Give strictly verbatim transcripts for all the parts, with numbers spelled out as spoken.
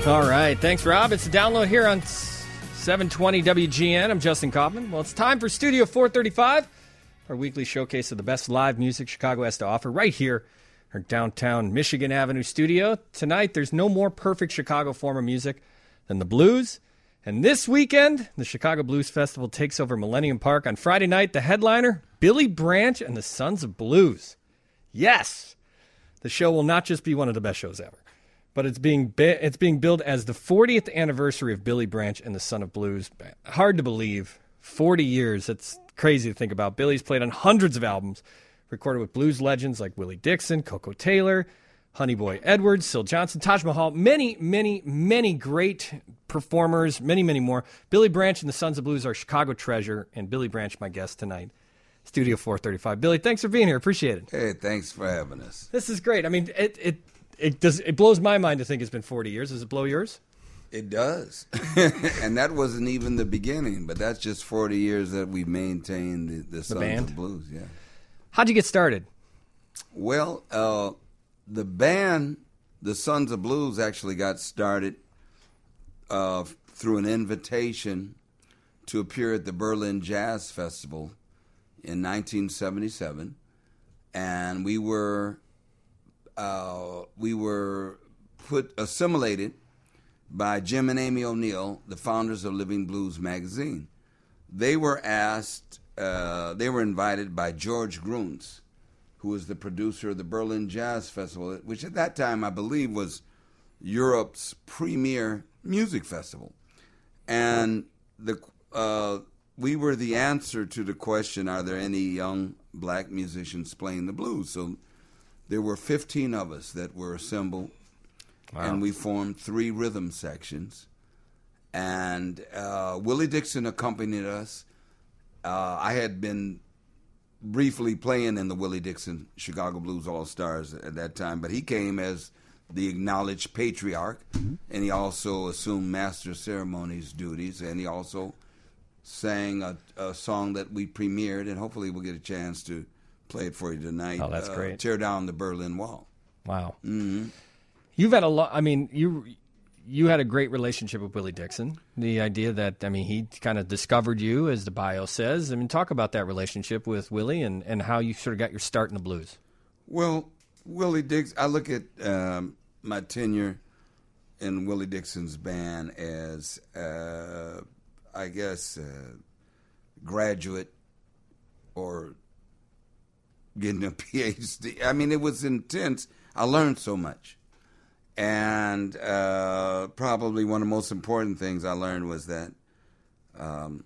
All right. Thanks, Rob. It's a download here on seven twenty W G N. I'm Justin Kaufman. Well, it's time for Studio four thirty-five, our weekly showcase of the best live music Chicago has to offer right here, our downtown Michigan Avenue studio. Tonight, there's no more perfect Chicago form of music than the blues. And this weekend, the Chicago Blues Festival takes over Millennium Park. On Friday night, the headliner, Billy Branch and the Sons of Blues. Yes, the show will not just be one of the best shows ever, but it's being bi- it's being billed as the fortieth anniversary of Billy Branch and the Son of Blues. Hard to believe. forty years. It's crazy to think about. Billy's played on hundreds of albums, recorded with blues legends like Willie Dixon, Coco Taylor, Honey Boy Edwards, Syl Johnson, Taj Mahal, many, many, many great performers, many, many more. Billy Branch and the Sons of Blues are Chicago treasure, and Billy Branch, my guest tonight. Studio four thirty-five. Billy, thanks for being here. Appreciate it. Hey, thanks for having us. This is great. I mean, it it it does it blows my mind to think it's been forty years. Does it blow yours? It does. And that wasn't even the beginning, but that's just forty years that we maintained the, the, the Sons band? of Blues. Yeah. How'd you get started? Well, uh, the band, the Sons of Blues, actually got started uh, through an invitation to appear at the Berlin Jazz Festival in nineteen seventy-seven, and we were uh, we were put assimilated by Jim and Amy O'Neill, the founders of Living Blues magazine. They were asked, uh, they were invited by George Gruntz, who was the producer of the Berlin Jazz Festival, which at that time I believe was Europe's premier music festival, and the uh, we were the answer to the question, are there any young black musicians playing the blues? So there were fifteen of us that were assembled, wow. And we formed three rhythm sections. And uh, Willie Dixon accompanied us. Uh, I had been briefly playing in the Willie Dixon Chicago Blues All-Stars at that time, but he came as the acknowledged patriarch, mm-hmm. and he also assumed master of ceremonies duties, and he also sang a, a song that we premiered, and hopefully we'll get a chance to play it for you tonight. Oh, that's uh, great. Tear Down the Berlin Wall. Wow. Mm-hmm. You've had a lot, I mean, you you had a great relationship with Willie Dixon. The idea that, I mean, he kind of discovered you, as the bio says. I mean, talk about that relationship with Willie and, and how you sort of got your start in the blues. Well, Willie Dixon, I look at um, my tenure in Willie Dixon's band as, uh, I guess, uh, graduate or getting a P H D. I mean, it was intense. I learned so much. And uh, probably one of the most important things I learned was that um,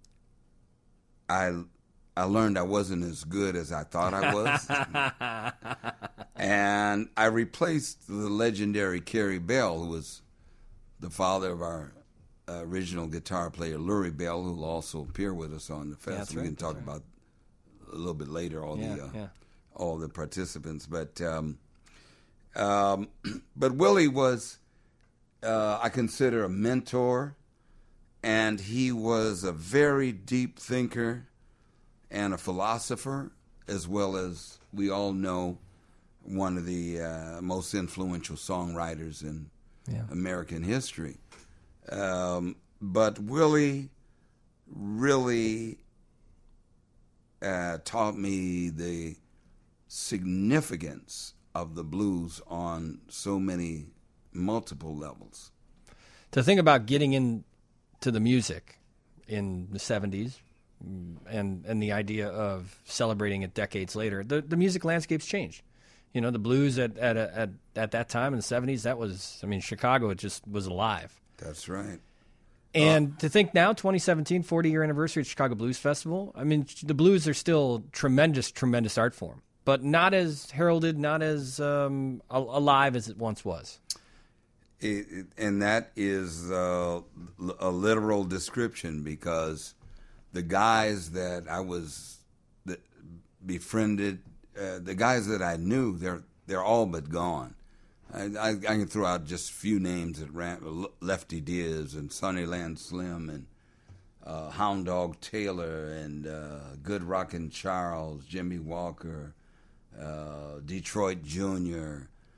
I I learned I wasn't as good as I thought I was. And I replaced the legendary Kerry Bell, who was the father of our uh, original guitar player, Lurie Bell, who will also appear with us on the festival. Yeah, right, we can talk right. about a little bit later all yeah, the uh, yeah. all the participants. But um, um, but Willie was, uh, I consider, a mentor, and he was a very deep thinker and a philosopher, as well as, we all know, one of the uh, most influential songwriters in yeah. American history. Um, but Willie really uh, taught me the significance of the blues on so many multiple levels. To think about getting into the music in the seventies and and the idea of celebrating it decades later, the, the music landscape's changed. You know, the blues at at at at that time in the seventies, that was, I mean, Chicago, it just was alive. That's right. And uh, to think now, twenty seventeen, forty-year anniversary of Chicago Blues Festival, I mean, the blues are still tremendous, tremendous art form, but not as heralded, not as um, alive as it once was. It, it, and that is uh, a literal description, because the guys that I was that befriended, uh, the guys that I knew, they're they're all but gone. I, I, I can throw out just a few names that ran: Lefty Diaz and Sonnyland Slim and uh, Hound Dog Taylor and uh, Good Rockin' Charles, Jimmy Walker, uh, Detroit Junior,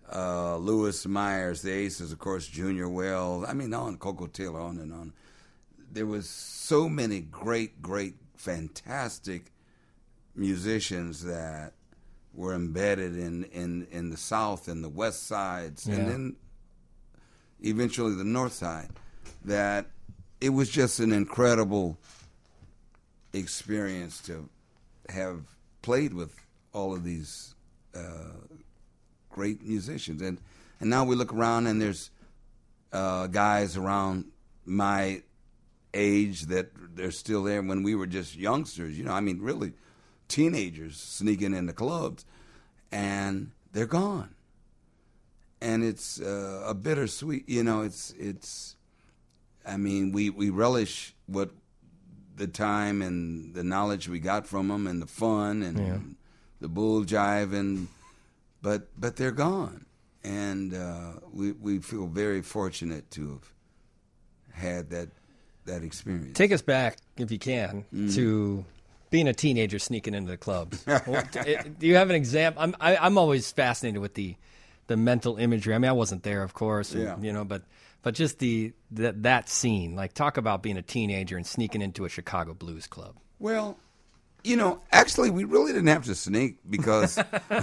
uh, Lewis Myers, the Aces, of course, Junior Wells. I mean, on Coco Taylor, on and on. There was so many great, great, fantastic musicians that were embedded in, in, in the South and the West sides, yeah. and then eventually the North side, that it was just an incredible experience to have played with all of these uh, great musicians. And and now we look around and there's uh, guys around my age that they're still there when we were just youngsters, you know, I mean, really teenagers sneaking into clubs, and they're gone. And it's uh, a bittersweet, you know, it's, it's I mean, we, we relish what the time and the knowledge we got from them and the fun and yeah. the bull jiving, but but they're gone. And uh, we, we feel very fortunate to have had that that experience. Take us back, if you can, mm. to being a teenager sneaking into the clubs. Do you have an example? I'm I, I'm always fascinated with the the mental imagery. I mean, I wasn't there, of course, and, yeah. you know, but but just the that that scene. Like, talk about being a teenager and sneaking into a Chicago blues club. Well, you know, actually, we really didn't have to sneak because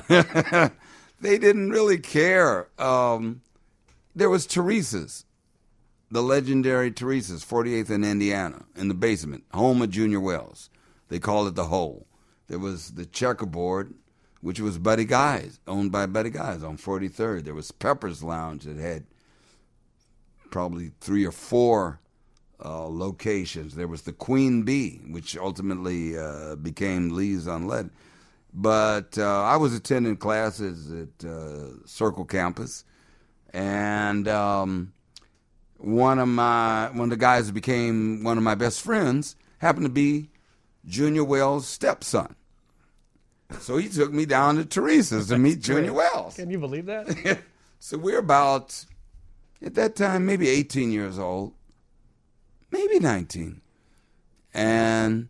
they didn't really care. Um, there was Teresa's. The legendary Teresa's, forty-eighth and Indiana, in the basement, home of Junior Wells. They called it the Hole. There was the Checkerboard, which was Buddy Guy's, owned by Buddy Guy's on forty-third. There was Pepper's Lounge that had probably three or four uh, locations. There was the Queen Bee, which ultimately uh, became Lee's on Lead. But uh, I was attending classes at uh, Circle Campus, and Um, One of my one of the guys that became one of my best friends happened to be Junior Wells' stepson. So he took me down to Teresa's to meet Junior Wells. Can you believe that? So we're about, at that time, maybe eighteen years old, maybe nineteen. And,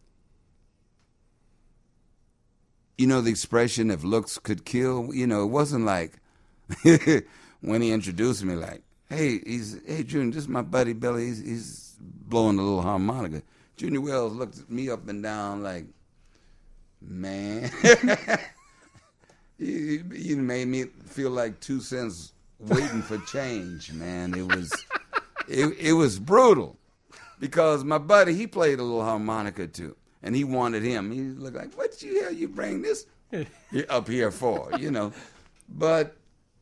you know, the expression, if looks could kill, you know, it wasn't like when he introduced me, like, Hey, he's hey Junior, this is my buddy Billy. He's, he's blowing a little harmonica. Junior Wells looked at me up and down like, man, you, you made me feel like two cents waiting for change, man. It was it, it was brutal because my buddy, he played a little harmonica too, and he wanted him. He looked like, what the hell you bring this up here for, you know? But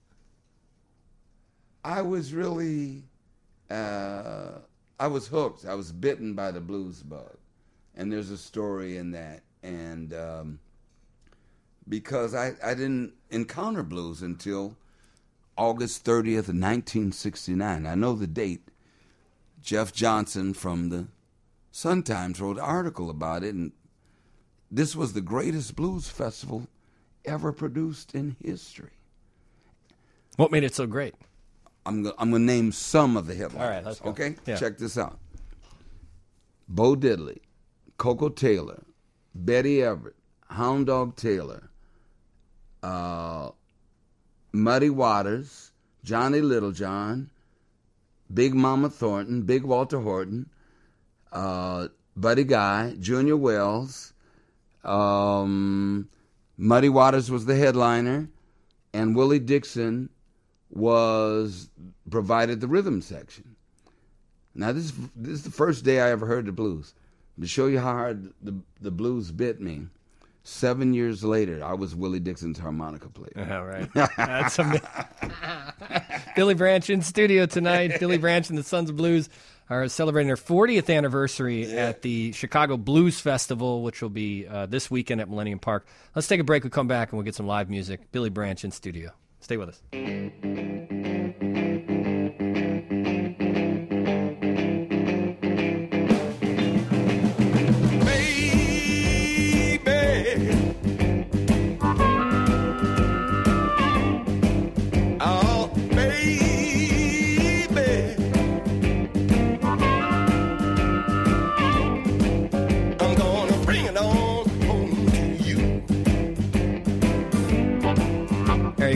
I was really, uh, I was hooked. I was bitten by the blues bug. And there's a story in that. And um, because I, I didn't encounter blues until August thirtieth of nineteen sixty-nine. I know the date. Jeff Johnson from the Sun-Times wrote an article about it. And this was the greatest blues festival ever produced in history. What made it so great? I'm going I'm to name some of the headlines. All right, let's go. Okay? Yeah. Check this out. Bo Diddley, Coco Taylor, Betty Everett, Hound Dog Taylor, uh, Muddy Waters, Johnny Littlejohn, Big Mama Thornton, Big Walter Horton, uh, Buddy Guy, Junior Wells, um, Muddy Waters was the headliner, and Willie Dixon was provided the rhythm section. Now, this is, this is the first day I ever heard the blues. To show you how hard the, the blues bit me, seven years later, I was Willie Dixon's harmonica player. All right. That's amazing. Billy Branch in studio tonight. Billy Branch and the Sons of Blues are celebrating their fortieth anniversary yeah. at the Chicago Blues Festival, which will be uh, this weekend at Millennium Park. Let's take a break. We'll come back and we'll get some live music. Billy Branch in studio. Stay with us.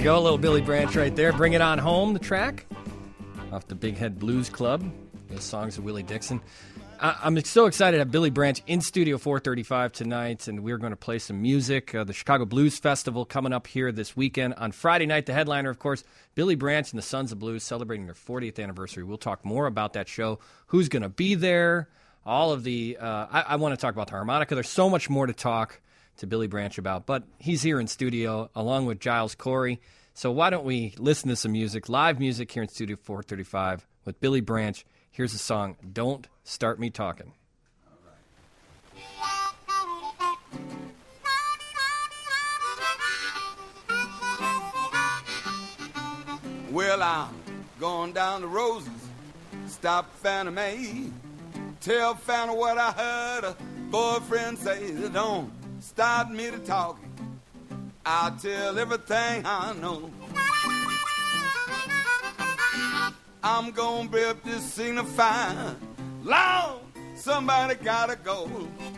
go, a little Billy Branch right there. Bring It On Home, the track, off the Big Head Blues Club. Those songs of Willie Dixon. I- I'm so excited to have Billy Branch in Studio four thirty-five tonight, and we're going to play some music. Uh, the Chicago Blues Festival coming up here this weekend. On Friday night, the headliner, of course, Billy Branch and the Sons of Blues celebrating their fortieth anniversary. We'll talk more about that show, who's going to be there, all of the uh, – I, I want to talk about the harmonica. There's so much more to talk to Billy Branch about, but he's here in studio along with Giles Corey. So why don't we listen to some music, live music here in Studio four thirty-five with Billy Branch. Here's the song, Don't Start Me Talking. Well, I'm going down the roses, stop Fannie Mae, tell Fannie what I heard a boyfriend say. Don't start me to talking, I'll tell everything I know. I'm gonna rip this signifying, Lord, somebody gotta go.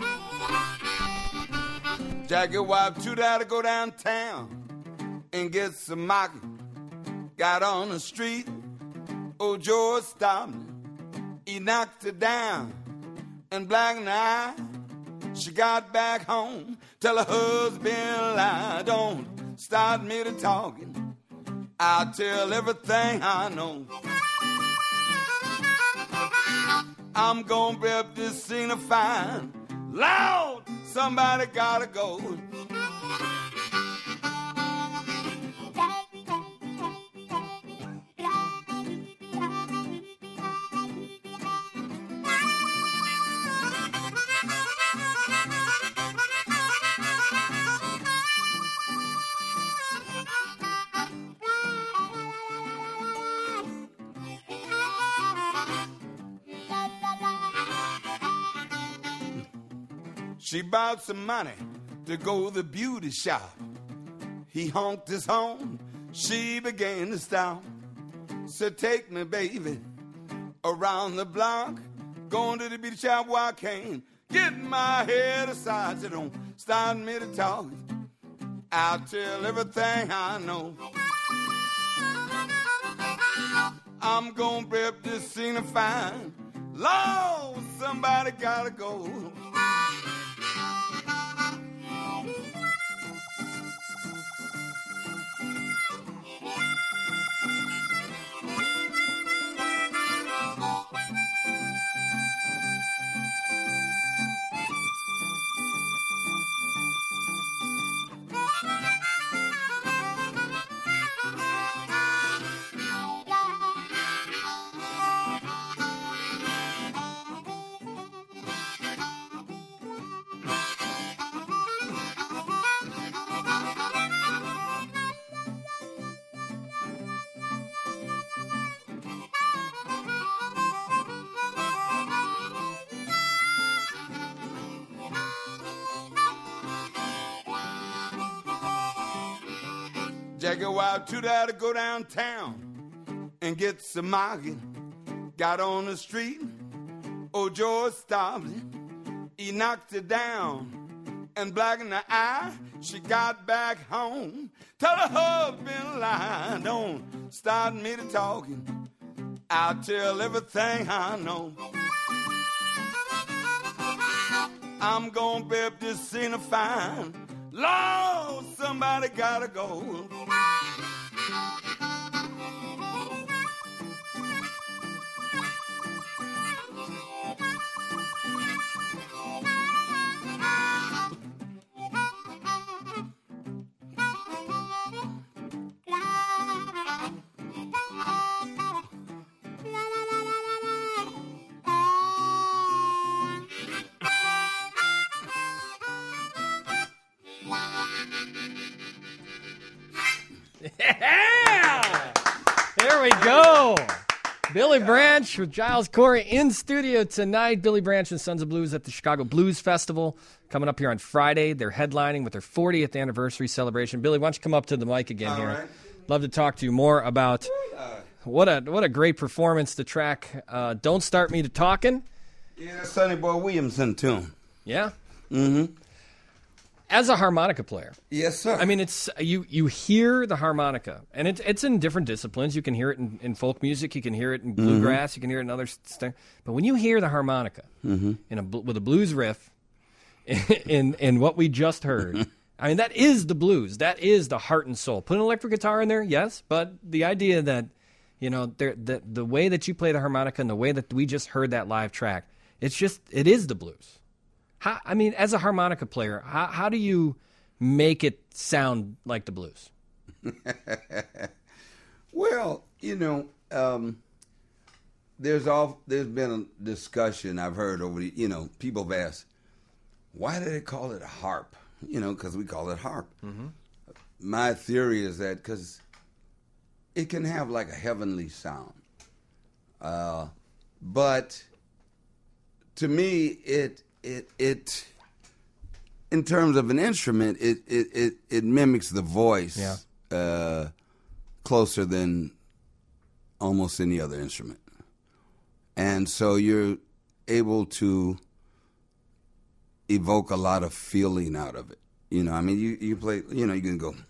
Jackie wife too that to go downtown and get some market. Got on the street, old George stopped me. He knocked her down and black and eye. She got back home, tell her husband lie. Don't start me to talking, I'll tell everything I know. I'm gonna rip this scene of fine, loud, somebody gotta go. She bought some money to go to the beauty shop. He honked his horn, she began to stop. Said, take me, baby, around the block. Going to the beauty shop where I came, getting my head aside. Said, don't start me to talk, I'll tell everything I know. I'm gonna rip this scene of fine, Lord, somebody gotta go. Jackie wife too that to go downtown and get some market. Got on the street, old George stopped it. He knocked it down and black in the eye. She got back home, tell her husband lie. Don't start me to talking, I'll tell everything I know. I'm gonna rip this scene of fine, Lord, somebody gotta go. Yeah! There we go. Billy Branch with Giles Corey in studio tonight. Billy Branch and Sons of Blues at the Chicago Blues Festival coming up here on Friday. They're headlining with their fortieth anniversary celebration. Billy, why don't you come up to the mic again All here? right. Love to talk to you more about what a what a great performance. The track uh, "Don't Start Me to Talking." Yeah, that's Sonny Boy Williamson tune. Yeah. Mm-hmm. As a harmonica player, yes, sir. I mean, it's you. You hear the harmonica, and it's it's in different disciplines. You can hear it in, in folk music. You can hear it in bluegrass. Mm-hmm. You can hear it in other stuff. But when you hear the harmonica mm-hmm. in a with a blues riff, in in what we just heard, I mean, that is the blues. That is the heart and soul. Put an electric guitar in there, yes, but the idea that you know the the way that you play the harmonica and the way that we just heard that live track, it's just it is the blues. How, I mean, as a harmonica player, how, how do you make it sound like the blues? Well, you know, um, there's all there's been a discussion I've heard over the, you know, people have asked, why do they call it a harp? You know, because we call it harp. Mm-hmm. My theory is that because it can have like a heavenly sound, uh, but to me, it. It it in terms of an instrument, it it, it, it mimics the voice yeah. uh, closer than almost any other instrument, and so you're able to evoke a lot of feeling out of it. You know, I mean, you you play, you know, you can go.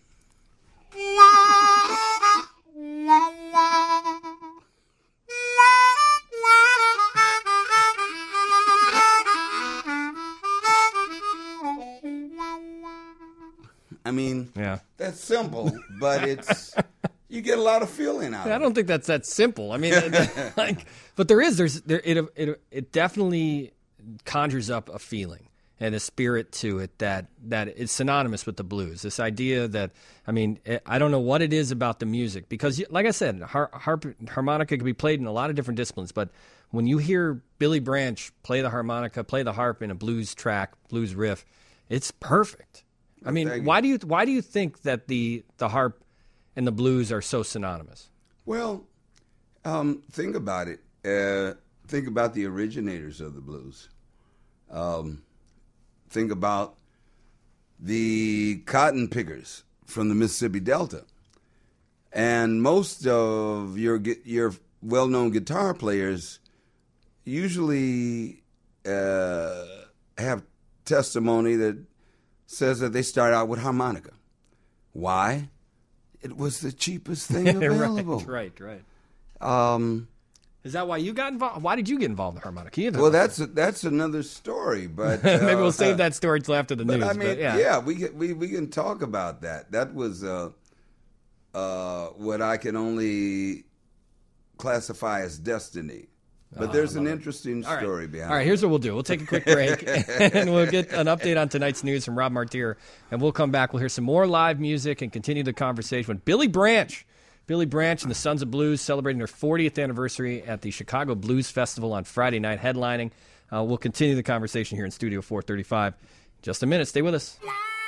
I mean, yeah. that's simple, but it's you get a lot of feeling out I of it. I don't think that's that simple. I mean, like, but there is, there's, there, it, it, it definitely conjures up a feeling and a spirit to it that that is synonymous with the blues. This idea that, I mean, I don't know what it is about the music because, like I said, har- harp, harmonica can be played in a lot of different disciplines, but when you hear Billy Branch play the harmonica, play the harp in a blues track, blues riff, it's perfect. I mean, why do you why do you think that the the harp and the blues are so synonymous? Well, um, think about it. Uh, think about the originators of the blues. Um, think about the cotton pickers from the Mississippi Delta, and most of your your well-known guitar players usually uh, have testimony that says that they start out with harmonica. Why? It was the cheapest thing available. right, right, right. Um, Is that why you got involved? Why did you get involved in harmonica? You well, that's a, that's another story, but uh, maybe we'll save that story till after the but news. I mean, but yeah, yeah, we can, we we can talk about that. That was uh, uh, what I can only classify as destiny. But oh, there's an interesting All story right. behind it. All right, here's what we'll do. We'll take a quick break, and we'll get an update on tonight's news from Rob Martier, and we'll come back. We'll hear some more live music and continue the conversation with Billy Branch. Billy Branch and the Sons of Blues celebrating their fortieth anniversary at the Chicago Blues Festival on Friday night, headlining. Uh, we'll continue the conversation here in Studio four thirty-five. Just a minute. Stay with us.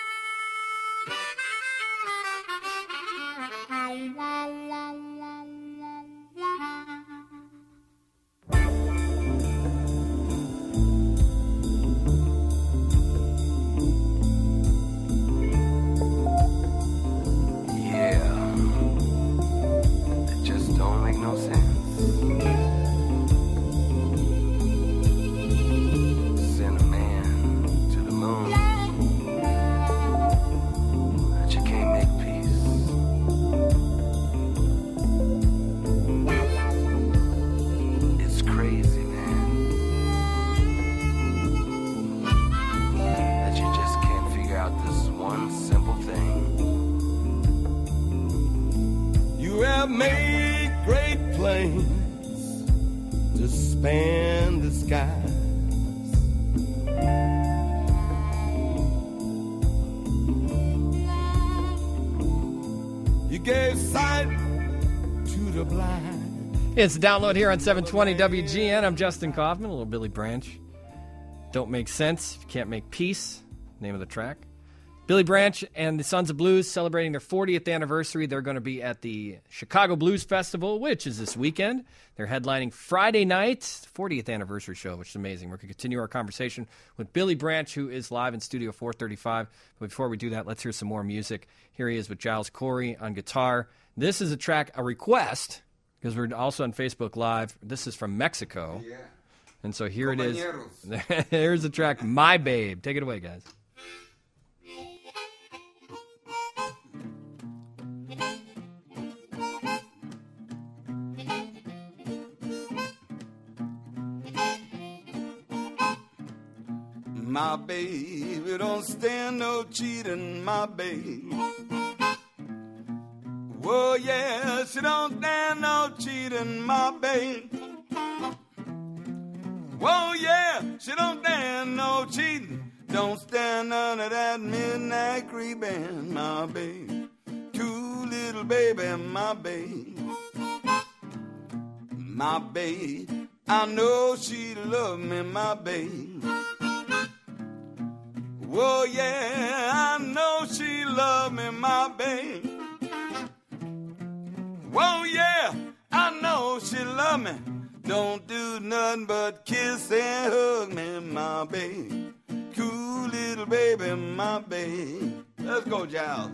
It's Download here on seven twenty W G N. I'm Justin Kaufman, a little Billy Branch. Don't make sense if you can't make peace. Name of the track. Billy Branch and the Sons of Blues celebrating their fortieth anniversary. They're going to be at the Chicago Blues Festival, which is this weekend. They're headlining Friday night, fortieth anniversary show, which is amazing. We're going to continue our conversation with Billy Branch, who is live in Studio four thirty-five. But before we do that, let's hear some more music. Here he is with Giles Corey on guitar. This is a track, a request, because we're also on Facebook Live. This is from Mexico. Yeah. And so here it is. Here's the track, My Babe. Take it away, guys. My baby don't stand no cheating, my baby. Whoa, yeah, she don't stand no cheating, my baby. Whoa, yeah, she don't stand no cheating. Don't stand under that midnight creeping, my baby. Too little baby, my baby. My baby, I know she love me, my baby. Whoa, yeah, I know she love me, my baby. Whoa, yeah, I know she love me. Don't do nothing but kiss and hug me, my baby. Cool little baby, my baby. Let's go, Giles.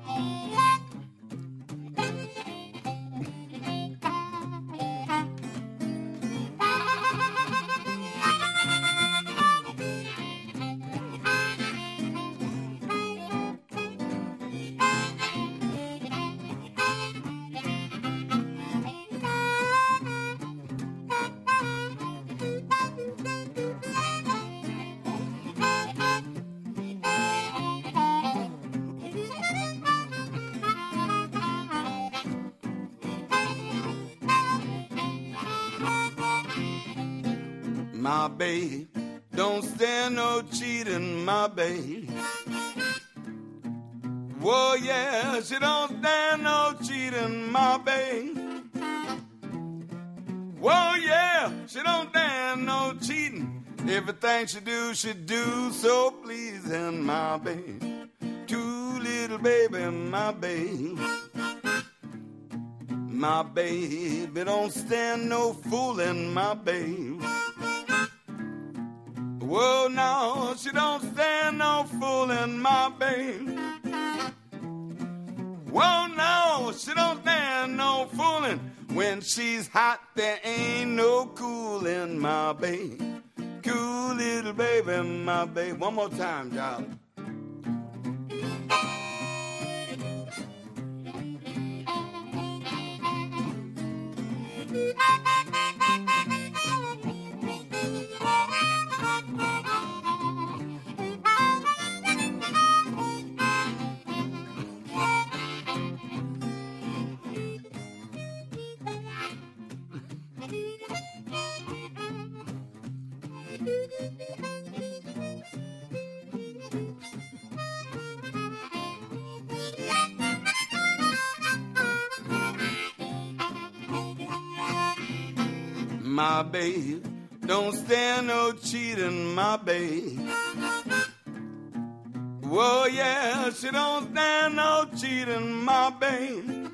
My babe don't stand no cheating, my babe. Whoa, yeah, she don't stand no cheating, my babe. Whoa, yeah, she don't stand no cheating. Everything she do, she do so pleasing, my babe. Too little baby, my babe. My baby don't stand no fooling, my babe. Whoa, no, she don't stand no fooling, my babe. Whoa, no, she don't stand no fooling. When she's hot, there ain't no cooling, my babe. Cool little baby, my babe. One more time, darling. My babe don't stand no cheating, my babe. Whoa, yeah, she don't stand no cheating, my babe.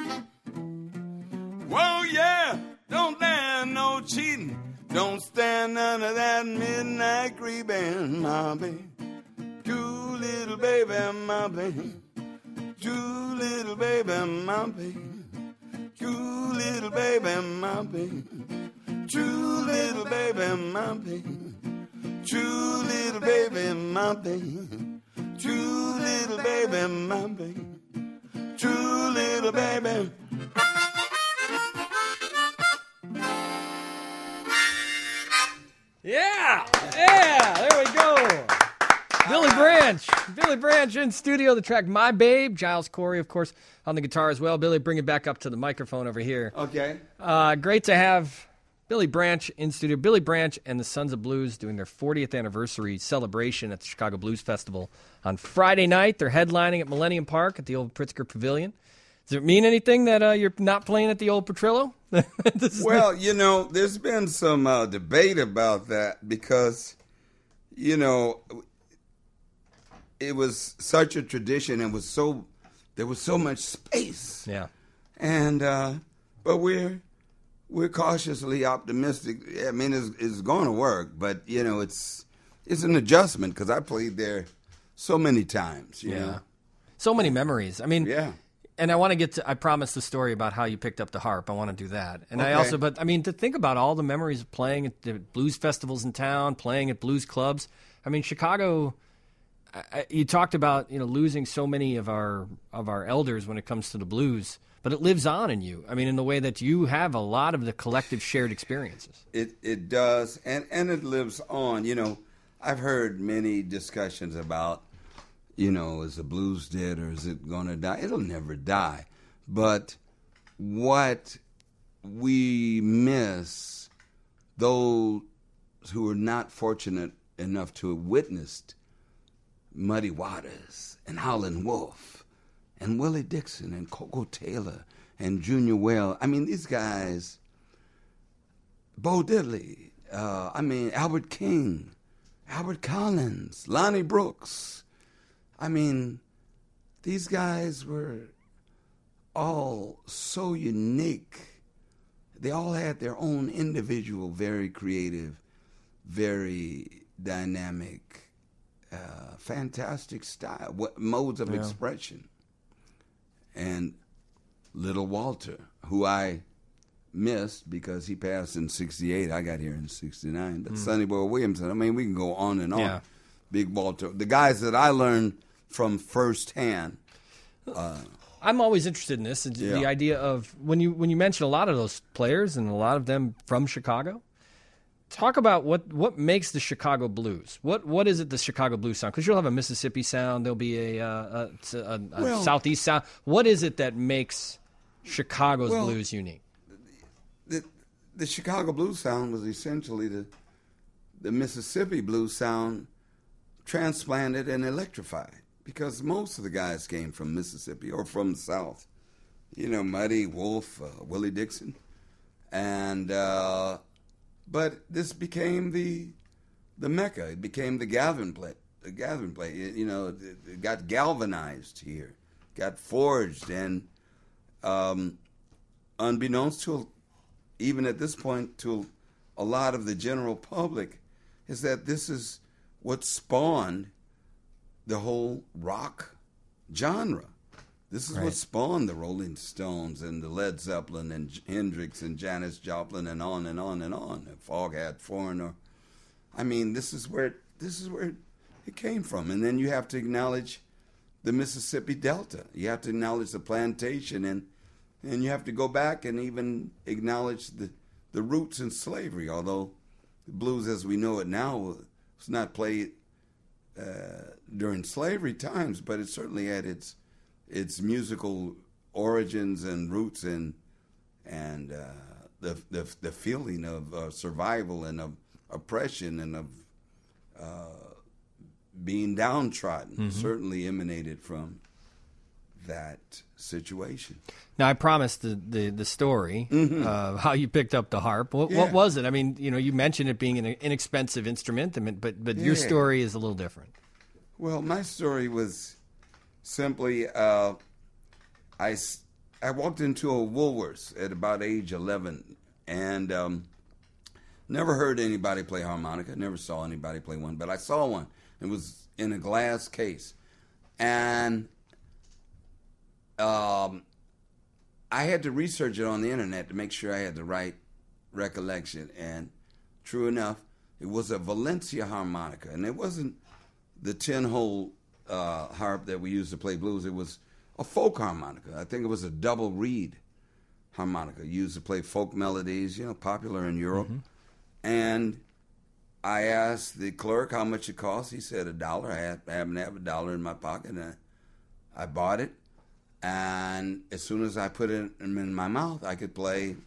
Whoa, yeah, don't stand no cheating. Don't stand under that midnight creeping, my babe. Too little baby, my babe. Too little baby, my babe. Too little baby, my babe. True little baby, my baby. True little baby, my baby. True little baby, my baby. True little baby. Yeah, yeah, there we go. Billy Branch, Billy Branch in studio. The track "My Babe." Giles Corey, of course, on the guitar as well. Billy, bring it back up to the microphone over here. Okay. Uh, great to have Billy Branch in studio. Billy Branch and the Sons of Blues doing their fortieth anniversary celebration at the Chicago Blues Festival on Friday night. They're headlining at Millennium Park at the old Pritzker Pavilion. Does it mean anything that uh, you're not playing at the old Petrillo? Well, you know, there's been some uh, debate about that because, you know, it was such a tradition and was so there was so much space. Yeah. And uh, but we're we're cautiously optimistic. I mean, it's, it's going to work, but you know, it's it's an adjustment because I played there so many times. You yeah. know? So many memories. I mean, yeah. And I want to get to, I promised the story about how you picked up the harp. I want to do that. And okay. I also, but I mean, to think about all the memories of playing at the blues festivals in town, playing at blues clubs. I mean, Chicago, I, you talked about, you know, losing so many of our, of our elders when it comes to the blues, but it lives on in you. I mean, in the way that you have a lot of the collective shared experiences. It, it does. And, and it lives on, you know. I've heard many discussions about, you know, is the blues dead or is it going to die? It'll never die. But what we miss, those who are not fortunate enough to have witnessed Muddy Waters and Howlin' Wolf and Willie Dixon and Coco Taylor and Junior Well. I mean, these guys, Bo Diddley, uh, I mean, Albert King, Albert Collins, Lonnie Brooks. I mean, these guys were all so unique. They all had their own individual, very creative, very dynamic, uh, fantastic style, what, modes of yeah. expression. And Little Walter, who I missed because he passed in sixty-eight. I got here in sixty-nine. But mm. Sonny Boy Williamson, I mean, we can go on and on. Yeah. Big Walter. The guys that I learned from firsthand. Uh, I'm always interested in this, yeah. the idea of when you when you mention a lot of those players and a lot of them from Chicago, talk about what, what makes the Chicago blues. What What is it, the Chicago blues sound? Because you'll have a Mississippi sound, there'll be a, a, a, a, a well, Southeast sound. What is it that makes Chicago's well, blues unique? The, the Chicago blues sound was essentially the, the Mississippi blues sound transplanted and electrified. Because most of the guys came from Mississippi or from the South. You know, Muddy, Wolf, uh, Willie Dixon. And, uh, but this became the the Mecca. It became the gathering place. The gathering place. It, you know, it, it got galvanized here, got forged. And um, unbeknownst to, even at this point, to a lot of the general public, is that this is what spawned the whole rock genre. This is right. what spawned the Rolling Stones and the Led Zeppelin and Hendrix and Janis Joplin and on and on and on. And Foghat, Foreigner. I mean, this is where it, this is where it came from. And then you have to acknowledge the Mississippi Delta. You have to acknowledge the plantation, and and you have to go back and even acknowledge the the roots in slavery. Although the blues, as we know it now, was not played Uh, during slavery times, but it certainly had its its musical origins and roots and and uh, the, the the feeling of uh, survival and of oppression and of uh, being downtrodden mm-hmm. certainly emanated from that situation. Now, I promised the the, the story mm-hmm. of how you picked up the harp. What, yeah. what was it? I mean, you know, you mentioned it being an inexpensive instrument, but but yeah. your story is a little different. Well, my story was simply uh, I I walked into a Woolworths at about age eleven and um, never heard anybody play harmonica. Never saw anybody play one, but I saw one. It was in a glass case, and Um, I had to research it on the internet to make sure I had the right recollection. And true enough, it was a Valencia harmonica. And it wasn't the ten-hole uh, harp that we used to play blues. It was a folk harmonica. I think it was a double reed harmonica used to play folk melodies, you know, popular in Europe. Mm-hmm. And I asked the clerk how much it cost. He said a dollar. I, had, I happened to have a dollar in my pocket, and I, I bought it. And as soon as I put it in my mouth, I could play.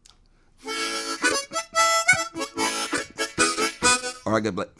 Or I could play.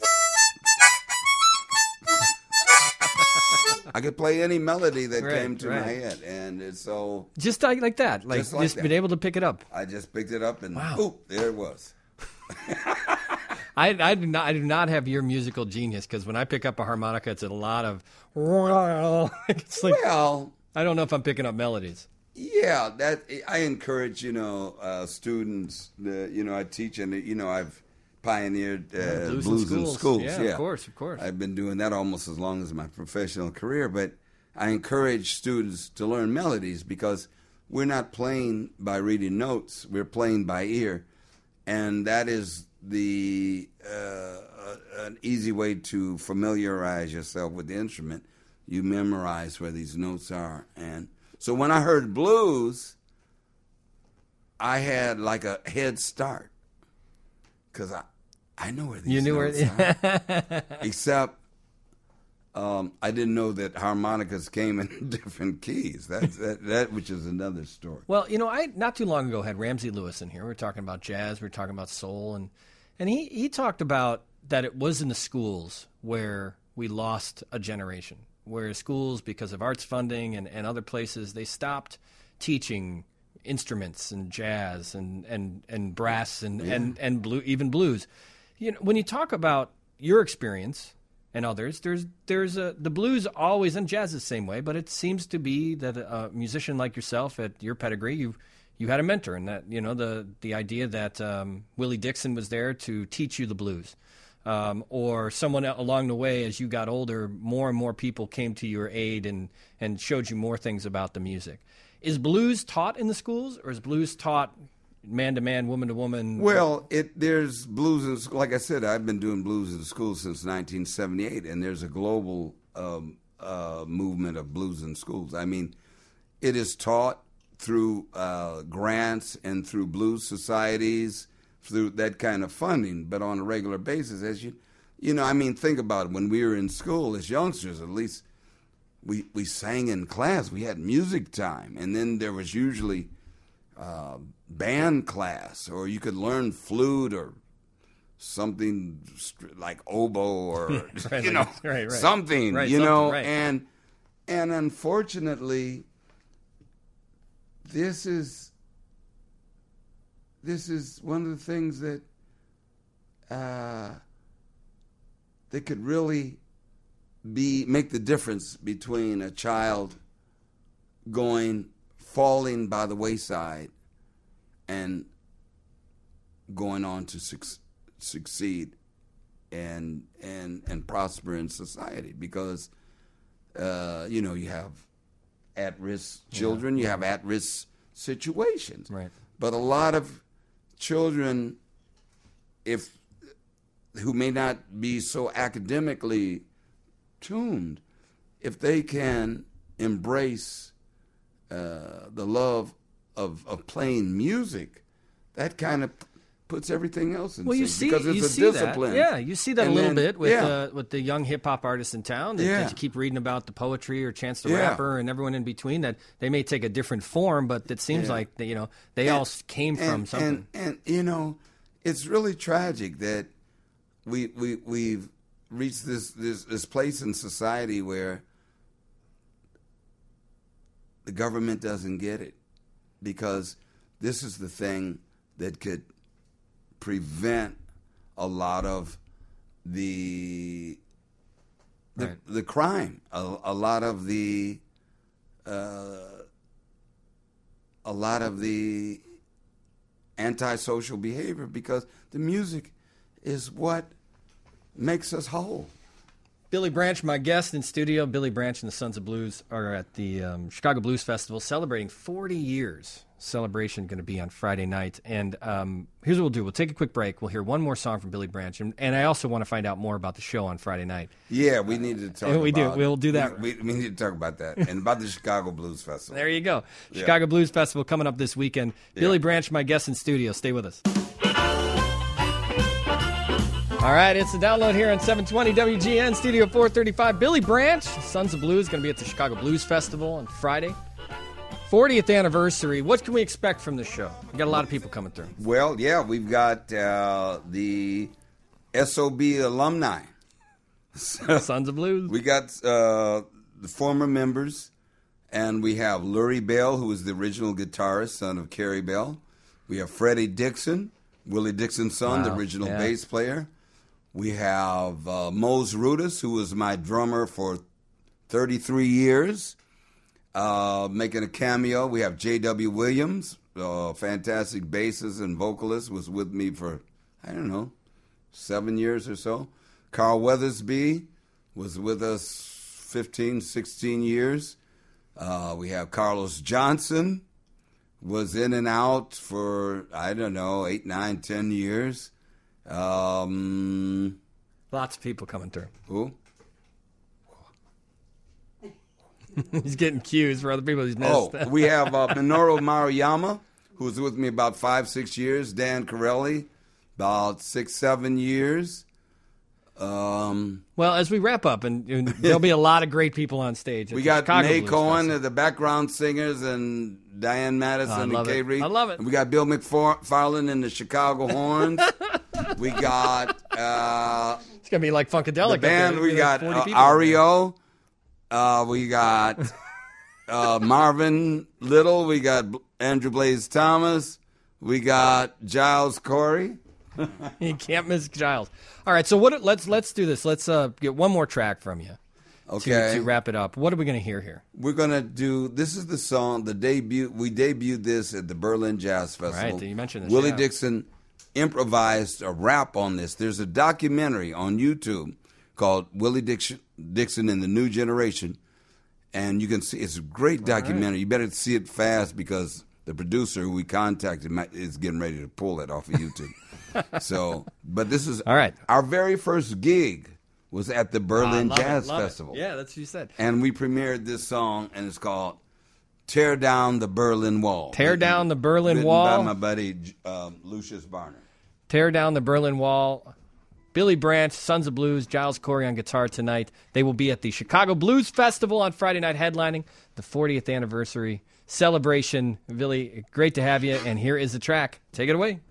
I could play any melody that right, came to right. my head. And it's so. Just like, like that. Like, just, like just that. Been able to pick it up. I just picked it up and wow. boop, there it was. I, I do not I do not have your musical genius, because when I pick up a harmonica, it's a lot of. It's like, well. I don't know if I'm picking up melodies. Yeah, that I encourage, you know, uh, students. Uh, you know, I teach, and you know, I've pioneered uh, yeah, blues, blues in schools. In schools. Yeah, yeah, of course, of course. I've been doing that almost as long as my professional career. But I encourage students to learn melodies, because we're not playing by reading notes; we're playing by ear, and that is the uh, an easy way to familiarize yourself with the instrument. You memorize where these notes are. And so when I heard blues, I had like a head start, because I, I know where these You knew notes where, are. Except um, I didn't know that harmonicas came in different keys. That's that, that which is another story. Well, you know, I not too long ago had Ramsey Lewis in here. We were talking about jazz, we were talking about soul, and and he, he talked about that it was in the schools where we lost a generation, where schools, because of arts funding and, and other places, they stopped teaching instruments and jazz and, and, and brass and, yeah. and, and blue, even blues. You know, when you talk about your experience and others, there's there's a, the blues always, and jazz is the same way, but it seems to be that a musician like yourself at your pedigree, you you had a mentor, and that, you know, the the idea that um, Willie Dixon was there to teach you the blues, um, or someone along the way as you got older, more and more people came to your aid and and showed you more things about the music. Is blues taught in the schools, or is blues taught man to man, woman to woman? Well, it there's blues in, like I said, I've been doing blues in the schools since nineteen seventy-eight, and there's a global um, uh, movement of blues in schools. I mean, it is taught through uh, grants and through blues societies, through that kind of funding, but on a regular basis, as you, you know, I mean, think about it. When we were in school as youngsters, at least we we sang in class. We had music time, and then there was usually uh, band class, or you could learn flute or something like oboe, or right, you know, right, right. something, right, you something, know, right. and and unfortunately, this is this is one of the things that uh, that could really be make the difference between a child going falling by the wayside and going on to su- succeed and and and prosper in society, because uh, you know, you have at-risk children, yeah. you have at-risk situations, right? But a lot of children, if who may not be so academically tuned, if they can embrace uh, the love of, of playing music, that kind of puts everything else in well, you sync, see, because it's you a see discipline. That. Yeah, you see that and a little then, bit with yeah. uh, with the young hip hop artists in town that, yeah. that you keep reading about, the Poetry or Chance the yeah. Rapper and everyone in between. That they may take a different form, but it seems yeah. like that, you know, they and, all came and, from something. And, and you know, it's really tragic that we we we've reached this this this place in society where the government doesn't get it, because this is the thing that could prevent a lot of the the, right. the crime, a, a lot of the uh, a lot of the antisocial behavior, because the music is what makes us whole. Billy Branch, my guest in studio. Billy Branch and the Sons of Blues are at the um, Chicago Blues Festival celebrating forty years. Celebration going to be on Friday night. And um, here's what we'll do. We'll take a quick break. We'll hear one more song from Billy Branch. And, and I also want to find out more about the show on Friday night. Yeah, we need to talk uh, we about do. We'll do that. We, we, we need to talk about that. And about the Chicago Blues Festival. There you go. Yeah. Chicago Blues Festival coming up this weekend. Yeah. Billy Branch, my guest in studio. Stay with us. All right, it's the download here on seven twenty W G N, Studio four thirty-five. Billy Branch, Sons of Blues, going to be at the Chicago Blues Festival on Friday. fortieth anniversary. What can we expect from this show? We got a lot of people coming through. Well, yeah, we've got uh, the S O B alumni. Sons of Blues. We got uh, the former members, and we have Lurie Bell, who was the original guitarist, son of Carrie Bell. We have Freddie Dixon, Willie Dixon's son, wow. the original yeah. bass player. We have uh, Mose Rudis, who was my drummer for thirty-three years, uh, making a cameo. We have J W Williams, uh, fantastic bassist and vocalist, was with me for, I don't know, seven years or so. Carl Weathersby was with us fifteen, sixteen years. Uh, we have Carlos Johnson, was in and out for, I don't know, eight, nine, ten years. Um, Lots of people coming through. Who? He's getting cues for other people he's missed. Oh, we have uh, Minoru Maruyama, who was with me about five, six years. Dan Corelli, about six, seven years. Um, well, as we wrap up, and, and there'll be a lot of great people on stage. We got May Cohen, the background singers, and Diane Madison oh, and Kay Reed. I love it. And we got Bill McFarlane and the Chicago Horns. We got uh, it's gonna be like Funkadelic. The band. We got uh, Ario. Uh, we got uh, Marvin Little. We got Andrew Blaze Thomas. We got Giles Corey. You can't miss Giles. All right, so what? Let's let's do this. Let's uh, get one more track from you. Okay. To, to wrap it up, what are we going to hear here? We're going to do. This is the song. The debut. We debuted this at the Berlin Jazz Festival. Right. You mentioned this. Willie yeah. Dixon improvised a rap on this. There's a documentary on YouTube called Willie Dixon Dixon and the New Generation, and you can see it's a great documentary. Right. You better see it fast because the producer who we contacted is getting ready to pull it off of YouTube. So, but this is all right. Our very first gig was at the Berlin uh, Jazz it, Festival. It. Yeah, that's what you said. And we premiered this song, and it's called "Tear Down the Berlin Wall." Tear written, down the Berlin written Wall. by my buddy um, Lucius Barner. Tear down the Berlin Wall. Billy Branch, Sons of Blues, Giles Corey on guitar tonight. They will be at the Chicago Blues Festival on Friday night, headlining the fortieth anniversary celebration. Billy, great to have you. And here is the track. Take it away.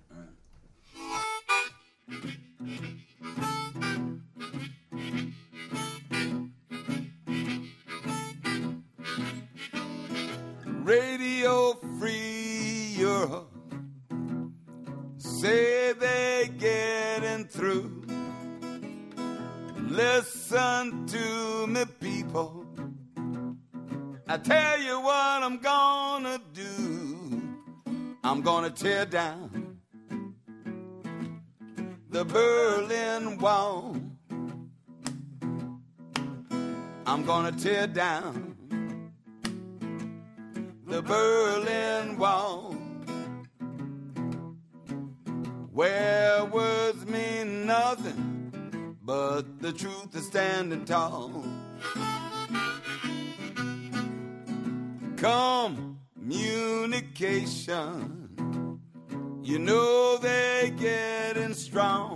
Radio Free Europe say they getting through. Listen to me, people. I tell you what I'm gonna do. I'm gonna tear down the Berlin Wall. I'm gonna tear down the Berlin Wall, where words mean nothing, but the truth is standing tall. Communication, you know they're getting strong.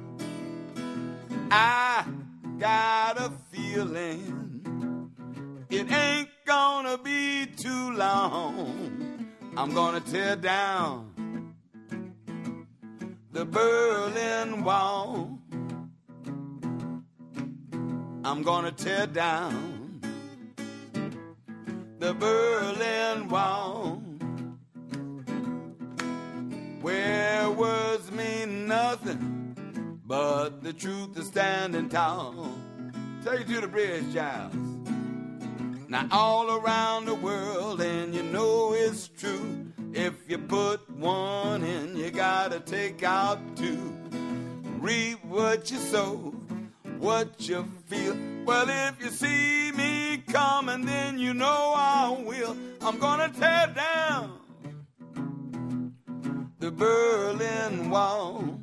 I got a feeling it ain't gonna be too long. I'm gonna tear down the Berlin Wall. I'm gonna tear down the Berlin Wall, where words mean nothing, but the truth is standing tall. Take it to the bridge, Giles. Now all around the world, and you know it's true, if you put one in, you gotta take out two. Reap what you sow, what you feel. Well, if you see me coming, then you know I will. I'm gonna tear down the Berlin Wall.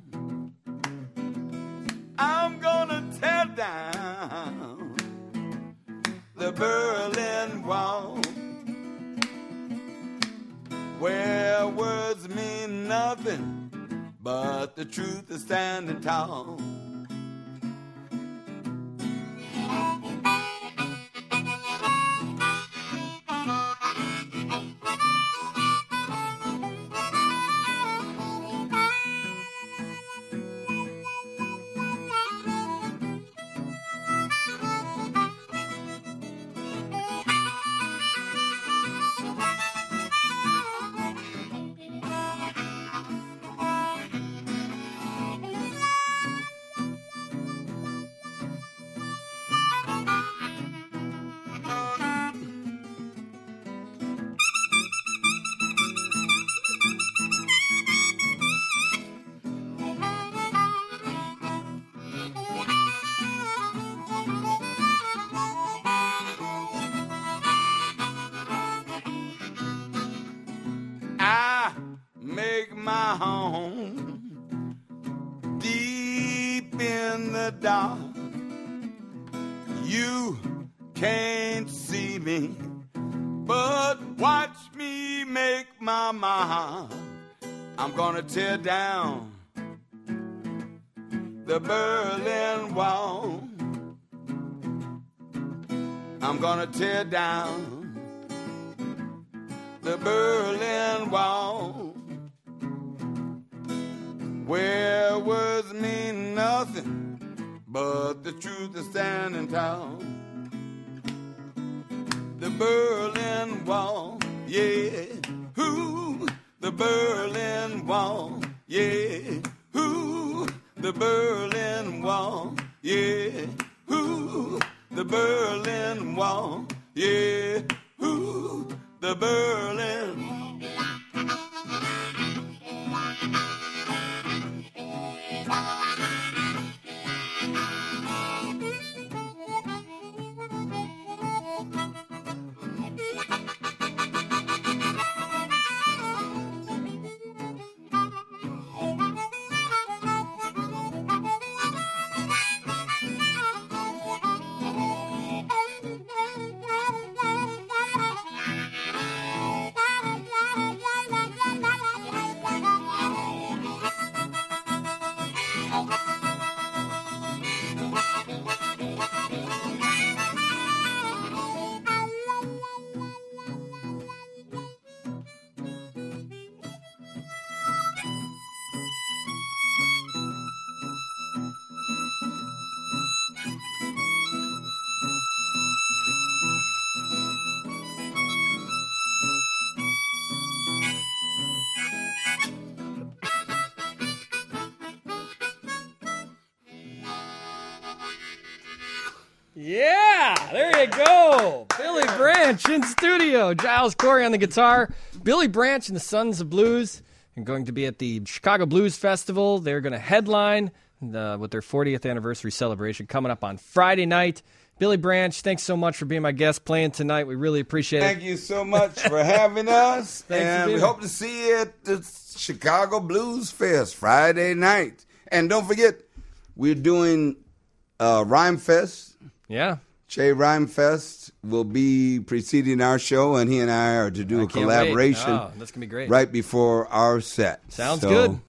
I'm gonna tear down the Berlin Wall, where words mean nothing, but the truth is standing tall. My home deep in the dark. You can't see me, but watch me make my mark. I'm gonna tear down the Berlin Wall. I'm gonna tear down the Berlin Wall. Where words mean nothing, but the truth is standing tall. The Berlin Wall, yeah. Who? The Berlin Wall, yeah. Who? The Berlin Wall, yeah. Who? The Berlin Wall, yeah. Who? The Berlin Wall. Yeah, there you go. Billy Branch in studio. Giles Corey on the guitar. Billy Branch and the Sons of Blues are going to be at the Chicago Blues Festival. They're going to headline uh, with their fortieth anniversary celebration coming up on Friday night. Billy Branch, thanks so much for being my guest playing tonight. We really appreciate it. Thank you so much for having us. Thanks and for we being hope to see you at the Chicago Blues Fest Friday night. And don't forget, we're doing uh, Rhyme Fest. Yeah. Che Rhyme Fest will be preceding our show, and he and I are to do I a can't collaboration wait. Oh, that's going to be great. right before our set. Sounds so, good.